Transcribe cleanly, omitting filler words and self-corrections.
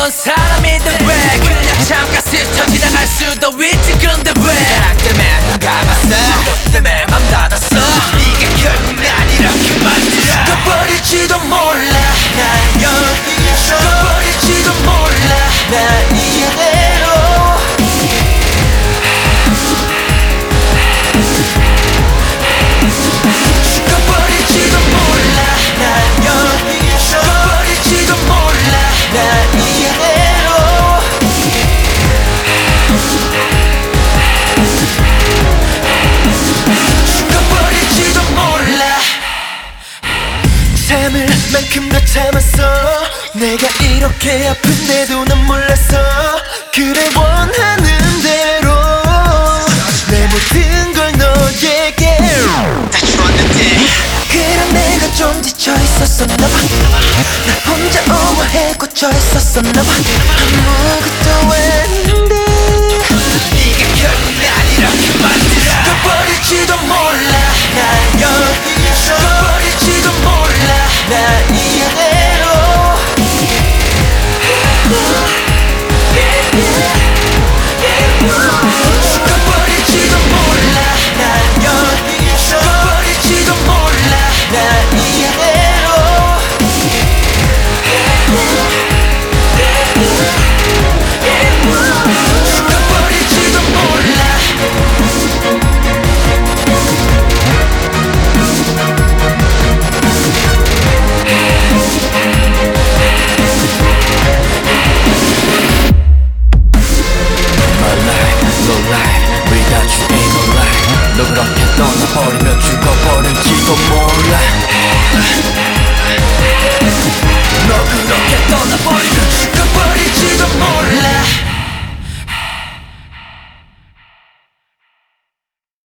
넌 사람이든 왜 그냥 잠깐 스쳐 지나갈 수도 있지. 근데 왜 사랑 때문에 눈 감았어, 너 때문에 맘 닫았어. 이게 결국 난 이렇게 만들어. 꺼버릴지도 몰라 난 여기서, 꺼버릴지도 몰라 난 이대로. 꺼버릴지도 몰라 난 여기서, 꺼버릴지도 몰라 난 이대로. 꺼버릴지도 몰라. 참을 만큼 더 참았어. 내가 이렇게 아픈데도 난 몰랐어. 그래 원하는 대로 내 모든 걸 너에게 다 주었는데. 그럼 내가 좀 지쳐 있었었나 봐. 나 혼자 오버해 꽂혀 있었었나 봐. 아무것도 아닌데 네가 결국 날 이렇게 만들어. 꺼버릴지도 몰라 난 여기서, 꺼버릴지도 몰라 난 이대로. 꺼버릴지도 몰라 난 여기서, 꺼버릴지도 몰라 난 이대로. 꺼버릴지도 몰라. My life, no life, without you ain't no life. 너 그렇게 떠나버리면